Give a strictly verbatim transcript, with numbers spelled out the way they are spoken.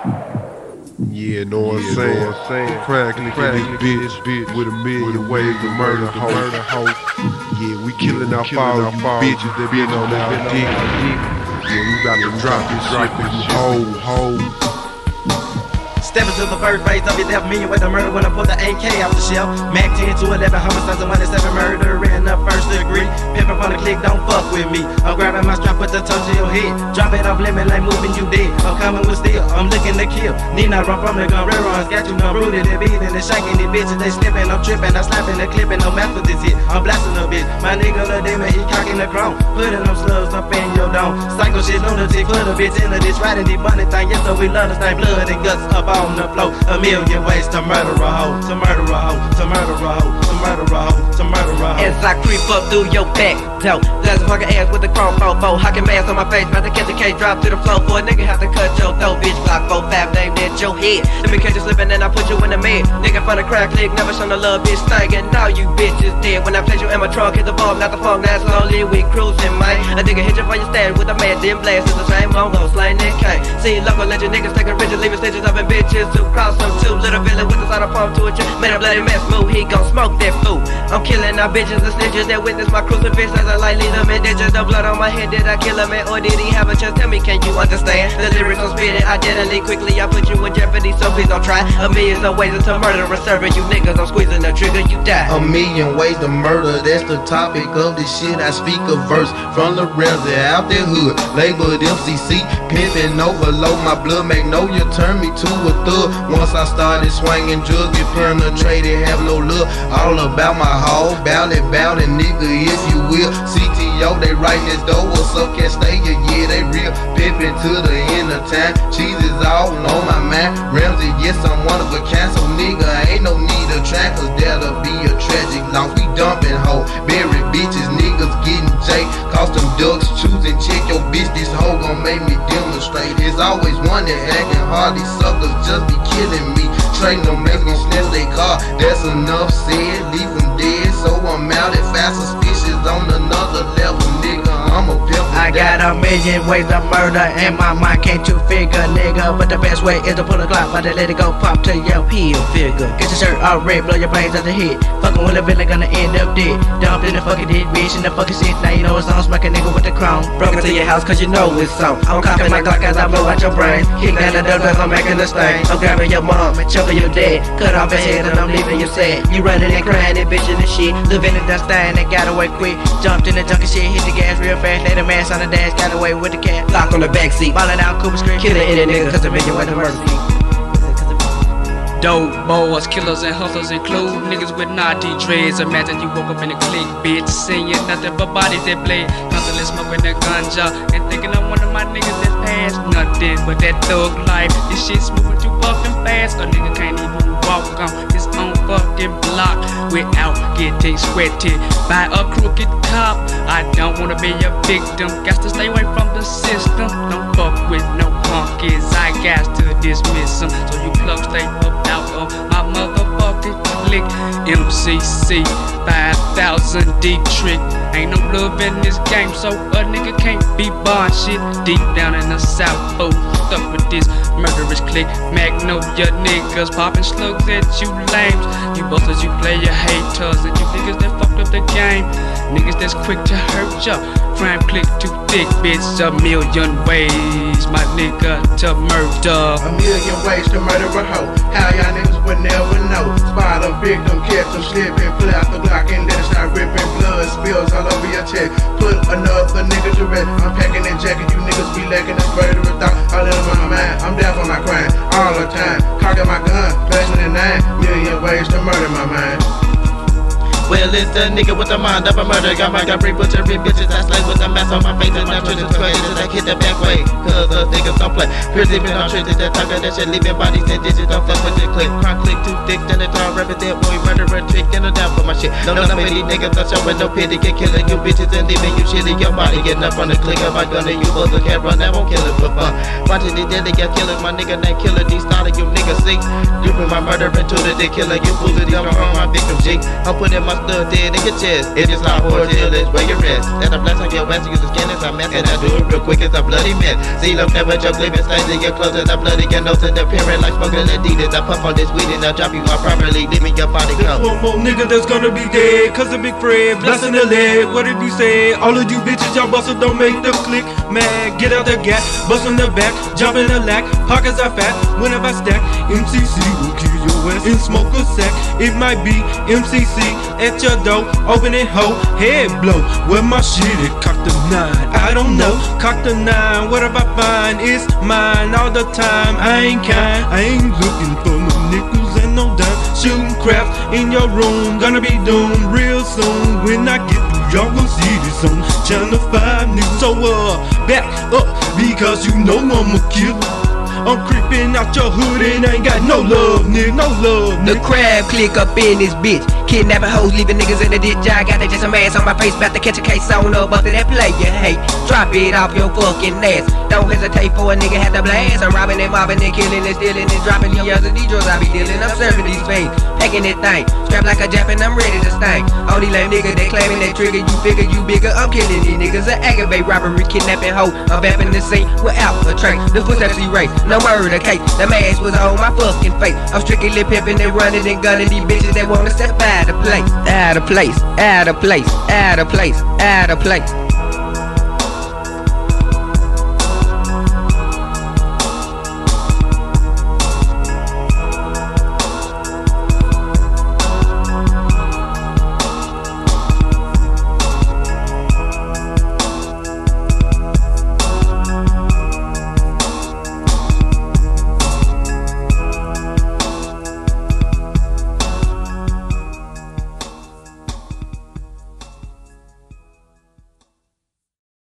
Yeah, know what I'm saying? Crack, crack, bitch, bitch, with a million ways to murder, hoe. Yeah, we killing our foul bitches that been on our dick. Yeah, we about to drop this shit for you hoes, hoes. Stepping to the first phase of it, left me with the murder when I pulled the A K off the shelf. Mac ten to eleven, homicides and one and seven murder in the first degree. Pimpin' from the click, don't fuck with me. I'm grabbing my strap, put the toe to your head. Drop it off limit like moving you dead. I'm coming with steel, I'm looking to kill. Need not run from the gun, reruns, got you no rooted. They beating and shaking these bitches, they slipping, I'm tripping, I'm slapping, they clipping, no math with this hit. I'm blasting a bitch, my nigga Lil Demon, he cocking the chrome. Putting them slugs up in your dome. Psycho shit, lunatic, put a bitch in the ditch, riding the bunny thing. Yes, so we love to stain blood and guts up on the floor. A million ways to murder a hoe, to murder a hoe, to murder a hoe, to murder a hoe, to murder a hoe. As I creep up through your back door, there's a fucking ass with the chrome fofo. Hocking mask on my face, about to catch a case, drop to the floor. For a nigga have to cut your throat, bitch. Block four five, named at your head. Let me catch you slipping and I put you in the bed. Nigga from the crack click, never shown the love, bitch stinking. Now you bitches dead. When I place you in my trunk, hit the bomb, not the funk. Now slowly we cruising, man. A nigga hit you for your stand with a man, then blast. It's the same logo, slang that K. See local legend niggas taking riches, leaving stitches up in bitches to cross them too. Little villain with the side of pump to a chick, made a bloody mess move, he gon' smoke that fool. I'm killing our bitches and snitches that witness my crucifix as I like lead them in ditches. The blood on my head, did I kill him man, or did he have a chance? Tell me, can you understand? The lyrics I'm spitting, I deadly quickly, I put you in jeopardy, so please don't try. A million of ways to murder and serving you niggas, I'm squeezing the trigger, you die. A million ways to murder, that's the topic of this shit. I speak a verse from the realms out their hood, labeled M C C, pimping overload. My blood magnolia turned me to a thug. Once I started swinging drugs, get penetrated, have no love. All about my hog, bout it, bout it, nigga, if you will. C T O, they writing this door, what's up, can't stay here, yeah, they real. Pimpin' to the end of time, cheese is all on my mind. Ramsey, yes, I'm one of a kind, so nigga, ain't no need to try, cause that'll be a tragic loss. We dumping hoe, buried bitches, niggas getting J. Cost them ducks, choosing check your bitch, this hoe gon' make me demonstrate. There's always one that acting hard, these suckers just be killing me. Trading them, make me snatch they car, that's enough said, leave them dead, so I'm out at fast suspicious on another level, nigga, I'm a pimp. I got a million ways to murder and my mind can't you figure, nigga. But the best way is to pull a Glock, but to let it go pop to your heel figure. Get your shirt all red, blow your brains out the head. Fucking with a villain gonna end up dead. Dumped in the fucking dead bitch in the fucking shit. Now you know it's on, smack a nigga with the crown. Broke into your house cause you know it's on. I'm cocking my Glock as I blow out your brains. Kick down the door cause I'm making a stain. I'm grabbing your mom and choking your dad. Cut off your head and I'm leaving you sad. You running and crying and bitching and shit. Living in the stain and got away quick. Jumped in the junkie shit, hit the gas real fast. Laid a mask on the dash, got away with the cat. Lock on the backseat, ballin' out Cooper Street. Killing any nigga cause a million ways to murder. Dope boys, killers and hustlers include niggas with naughty dreads. Imagine you woke up in a clique, bitch, seeing nothing but bodies that bled. Constantly smoking that ganja and thinking I'm one of my niggas that passed nothing but that thug life. This shit's moving too fucking fast. A nigga can't even walk on his own fucking block without getting sweated by a crooked cop. I don't wanna be a victim, got to stay away from the system. Don't fuck with no punkies, I got to dismiss them. So you plug stay up out of my motherfucking clique. M C C five thousand D trick. Ain't no love in this game, so a nigga can't be bond shit. Deep down in the south, fool, stuck with this murderous clique. Magnolia niggas popping slugs at you lames. You busters, you player haters, and you niggas that fucked up the game. Niggas that's quick to hurt ya. Crime click too thick, bitch. A million ways, my nigga, to murder. A million ways to murder a hoe. How y'all niggas would never know. Spot a victim, catch them slipping, pull out the Glock and then start ripping. Blood spills all over your chest. Put another nigga to rest. I'm packing that jacket, you niggas be lacking this murderous thought. All in my mind, I'm down for my crime all the time. Cocking my gun, flashing at nine. Million ways to murder my mind. Well, it's the nigga with the mind of a murder. Got my got free butchery bitches. I slay with the mask on my face and I'm twisted to edges. I hit the back way, cause the niggas don't play. Prison been on trenches that talk of that shit, leaving bodies and digits. Don't fuck with the click. Crime click too thick, then the tall rapper dead boy murderer trick. And I'm down for my shit. No, no, no, these niggas are showing no pity. Get killing you bitches and leaving you shitty. Your body getting up on the click of my gun and you buzzer can't run. I won't kill it for fun. Watching these deadly got killers. My nigga named Killer D started you niggas see. You bring my murder into the dick killer. You fools it, I'm on my victim G. I'm putting my the dead in your chest. If you slide for till it's where you rest. And I'm blessed on your west, use the skin as I mess. And I do it real quick as a bloody mess. See, look, never joke, living stains in your clothes as I bloody your nose and appearing like smoking Adidas. I puff on this weed and I'll drop you out properly, leave me your body coat. One more nigga that's gonna be dead, cause a big Fred, blessing the leg. What if you say, all of you bitches, y'all bustin' don't make the click. Man, get out the gap, bust on the back, jump in the lack, pockets are fat, whenever I stack. M C C will kill your ass and smoke a sack. It might be M C C at your door, open it, ho, head blow. Where my shit is, cock the nine, I don't know. Cock the nine, whatever I find is mine all the time. I ain't kind, I ain't looking for no nickels and no dime. Shooting craps in your room, gonna be doomed real soon. When I get through, y'all gon' see this on Channel five News. So uh, back up, because you know I'm a killer. I'm creeping out your hood and I ain't got no love, nigga, no love, nigga. The crab click up in this bitch, kidnapping hoes, leaving niggas in the ditch. I got that just some ass on my face, bout to catch a case on up after that play you hate. Drop it off your fucking ass, don't hesitate for a nigga had to blast. I'm robbing and mobbing and killing and stealing and dropping the other D drugs I be dealing. I'm serving these fiends, packing that thing, strapped like a Jap and I'm ready to sting. All these lame niggas, they claiming they trigger, you figure you bigger. I'm killing these niggas, an aggravate robbery, kidnapping hoe. I'm vamping the scene without a trace. The footsteps erased, no murder case. The mask was on my fucking face. I'm strictly pimping and running and gunning these bitches that wanna step out of place, out of place, out of place, out of place, out of place.